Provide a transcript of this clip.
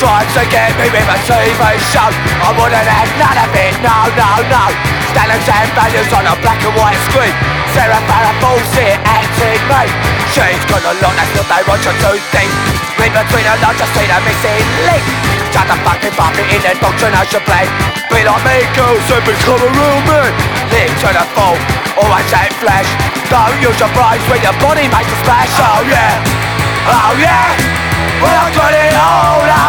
trying to get me with a TV show. I wouldn't have none of it, no, no, no. Standards and values on a black and white screen. Sarah Farrah bullshit acting me. She's got a lot, that's what they want you to think. Read between her lines, just see the missing link. Shut the fucking puppet in indoctrination play. Be like me, girls, and become a real man. Live to the full, always ain't flesh. Don't use your brains when your body makes a splash. Oh yeah, oh yeah. Well, I got it all.